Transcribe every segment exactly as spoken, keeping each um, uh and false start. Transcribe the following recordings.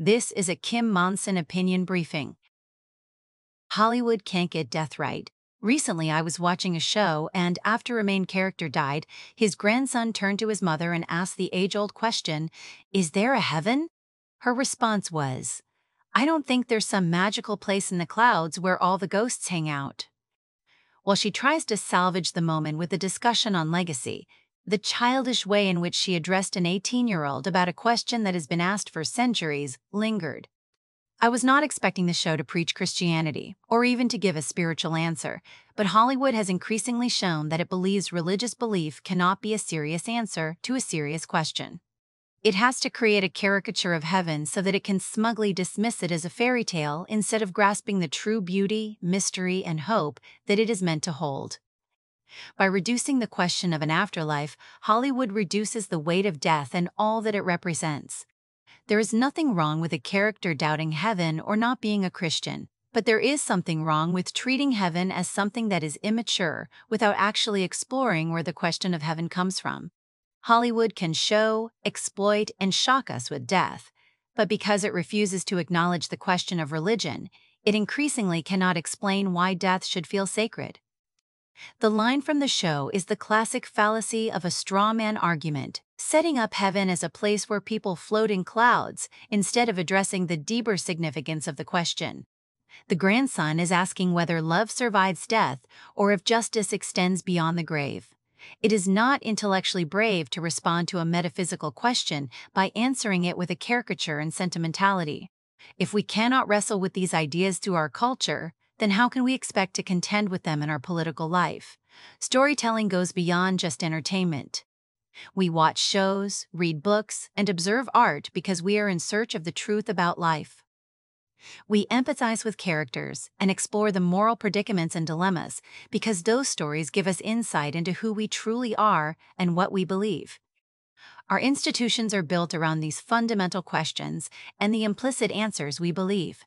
This is a Kim Monson opinion briefing. Hollywood can't get death right. Recently, I was watching a show, and after a main character died, his grandson turned to his mother and asked the age-old question, "Is there a heaven?" Her response was, "I don't think there's some magical place in the clouds where all the ghosts hang out." While she tries to salvage the moment with a discussion on legacy, the childish way in which she addressed an eighteen-year-old about a question that has been asked for centuries lingered. I was not expecting the show to preach Christianity, or even to give a spiritual answer, but Hollywood has increasingly shown that it believes religious belief cannot be a serious answer to a serious question. It has to create a caricature of heaven so that it can smugly dismiss it as a fairy tale instead of grasping the true beauty, mystery, and hope that it is meant to hold. By reducing the question of an afterlife, Hollywood reduces the weight of death and all that it represents. There is nothing wrong with a character doubting heaven or not being a Christian, but there is something wrong with treating heaven as something that is immature without actually exploring where the question of heaven comes from. Hollywood can show, exploit, and shock us with death, but because it refuses to acknowledge the question of religion, it increasingly cannot explain why death should feel sacred. The line from the show is the classic fallacy of a straw man argument, setting up heaven as a place where people float in clouds instead of addressing the deeper significance of the question. The grandson is asking whether love survives death or if justice extends beyond the grave. It is not intellectually brave to respond to a metaphysical question by answering it with a caricature and sentimentality. If we cannot wrestle with these ideas through our culture, then how can we expect to contend with them in our political life? Storytelling goes beyond just entertainment. We watch shows, read books, and observe art because we are in search of the truth about life. We empathize with characters and explore the moral predicaments and dilemmas because those stories give us insight into who we truly are and what we believe. Our institutions are built around these fundamental questions and the implicit answers we believe.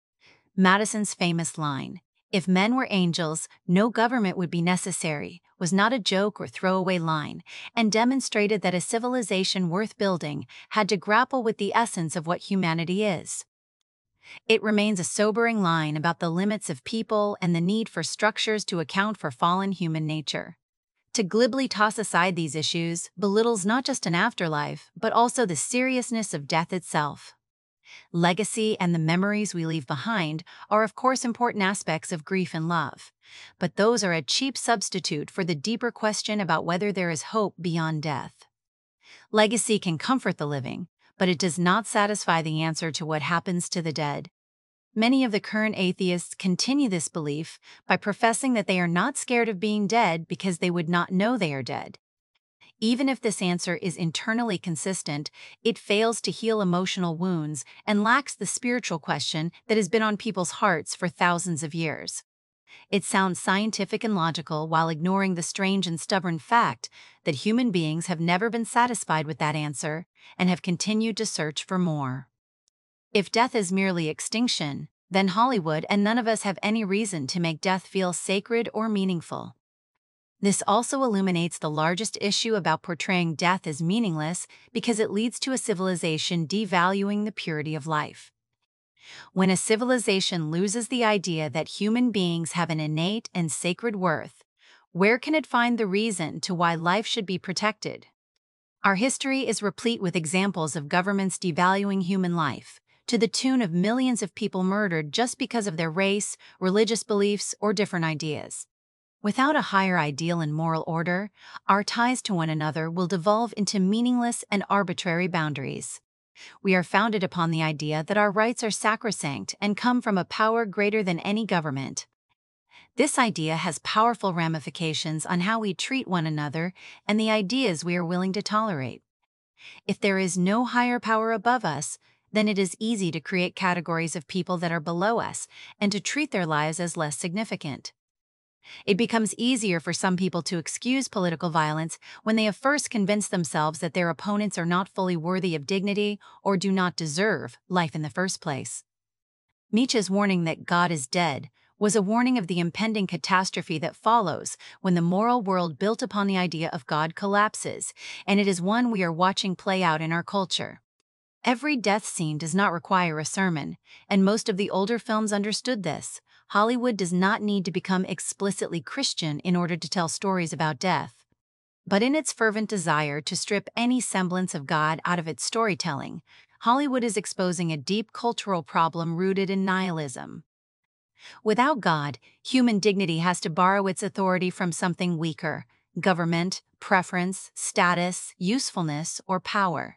Madison's famous line, "If men were angels, no government would be necessary," was not a joke or throwaway line, and demonstrated that a civilization worth building had to grapple with the essence of what humanity is. It remains a sobering line about the limits of people and the need for structures to account for fallen human nature. To glibly toss aside these issues belittles not just an afterlife, but also the seriousness of death itself. Legacy and the memories we leave behind are of course important aspects of grief and love, but those are a cheap substitute for the deeper question about whether there is hope beyond death. Legacy can comfort the living, but it does not satisfy the answer to what happens to the dead. Many of the current atheists continue this belief by professing that they are not scared of being dead because they would not know they are dead. Even if this answer is internally consistent, it fails to heal emotional wounds and lacks the spiritual question that has been on people's hearts for thousands of years. It sounds scientific and logical while ignoring the strange and stubborn fact that human beings have never been satisfied with that answer and have continued to search for more. If death is merely extinction, then Hollywood and none of us have any reason to make death feel sacred or meaningful. This also illuminates the largest issue about portraying death as meaningless because it leads to a civilization devaluing the purity of life. When a civilization loses the idea that human beings have an innate and sacred worth, where can it find the reason to why life should be protected? Our history is replete with examples of governments devaluing human life, to the tune of millions of people murdered just because of their race, religious beliefs, or different ideas. Without a higher ideal and moral order, our ties to one another will devolve into meaningless and arbitrary boundaries. We are founded upon the idea that our rights are sacrosanct and come from a power greater than any government. This idea has powerful ramifications on how we treat one another and the ideas we are willing to tolerate. If there is no higher power above us, then it is easy to create categories of people that are below us and to treat their lives as less significant. It becomes easier for some people to excuse political violence when they have first convinced themselves that their opponents are not fully worthy of dignity or do not deserve life in the first place. Nietzsche's warning that God is dead was a warning of the impending catastrophe that follows when the moral world built upon the idea of God collapses, and it is one we are watching play out in our culture. Every death scene does not require a sermon, and most of the older films understood this. Hollywood does not need to become explicitly Christian in order to tell stories about death. But in its fervent desire to strip any semblance of God out of its storytelling, Hollywood is exposing a deep cultural problem rooted in nihilism. Without God, human dignity has to borrow its authority from something weaker: government, preference, status, usefulness, or power.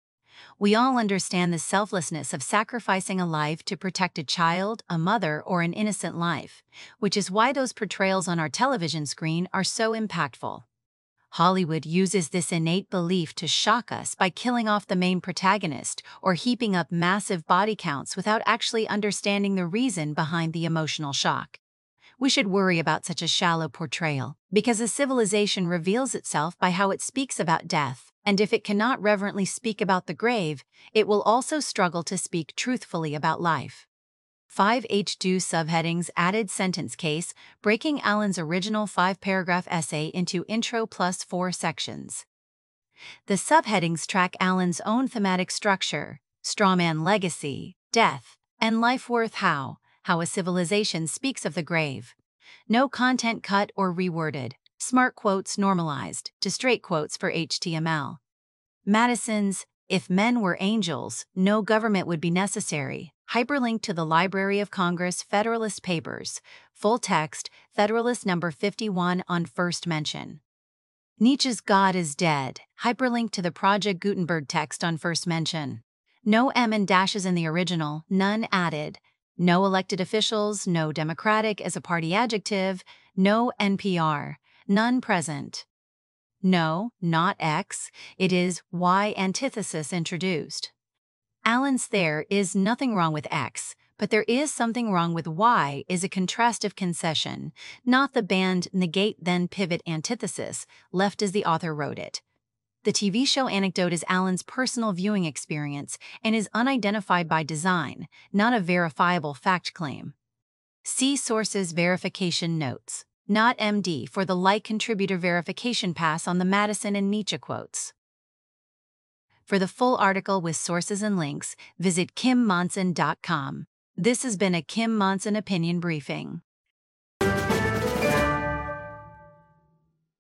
We all understand the selflessness of sacrificing a life to protect a child, a mother, or an innocent life, which is why those portrayals on our television screen are so impactful. Hollywood uses this innate belief to shock us by killing off the main protagonist or heaping up massive body counts without actually understanding the reason behind the emotional shock. We should worry about such a shallow portrayal, because a civilization reveals itself by how it speaks about death, and if it cannot reverently speak about the grave, it will also struggle to speak truthfully about life. five H two subheadings added sentence case, breaking Allen's original five-paragraph essay into intro plus four sections. The subheadings track Allen's own thematic structure: strawman legacy, death, and life worth how, how a civilization speaks of the grave. No content cut or reworded, smart quotes normalized to straight quotes for H T M L. Madison's "If Men Were Angels, No Government Would Be Necessary" hyperlink to the Library of Congress Federalist Papers, full text, Federalist number fifty-one on first mention. Nietzsche's God is Dead hyperlink to the Project Gutenberg text on first mention. No M and dashes in the original, none added. No elected officials, no Democratic as a party adjective, no N P R, none present. No, not X, it is Y antithesis introduced. Allen's "there is nothing wrong with X, but there is something wrong with Y" is a contrastive concession, not the banned negate then pivot antithesis, left as the author wrote it. The T V show anecdote is Allen's personal viewing experience and is unidentified by design, not a verifiable fact claim. See sources verification notes, not M D, for the like contributor verification pass on the Madison and Nietzsche quotes. For the full article with sources and links, visit kim monson dot com. This has been a Kim Monson Opinion Briefing.